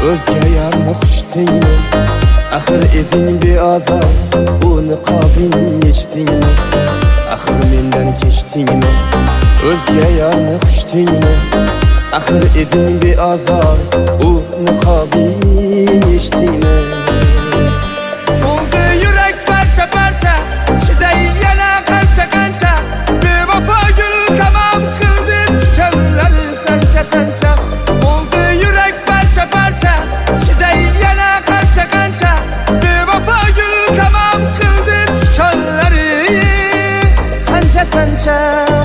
o'zga yarni qushdingmi? Axir eding beazor, u niqobing yechdingmi? Axir mendan kechdingmi? O'zga yarni qushdingmi? Axir eding beazor, u niqobing yechdingmi? Bo'ldi yurak parcha parcha, chiday yana qancha qancha, bevafo gul tamom qildi tikanlari sancha sancha. Bo'ldi yurak parcha parcha, chiday yana qancha qancha, bevafo gul tamom qildi tikanlari sancha sancha.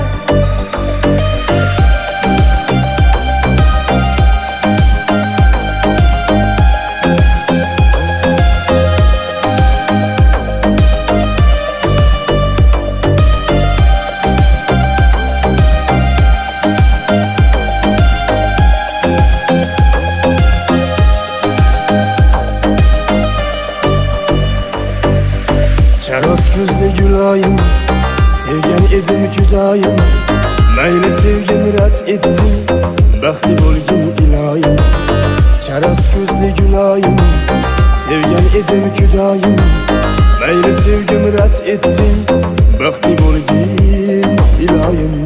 Charos ko'zli guloyim, sevgan edim judoyim. Mayli sevgim rad etding, baxtli bo'lgin iloyim. Charos ko'zli guloyim, sevgan edim judoyim. Mayli sevgim rad etding, baxtli bo'lgin iloyim.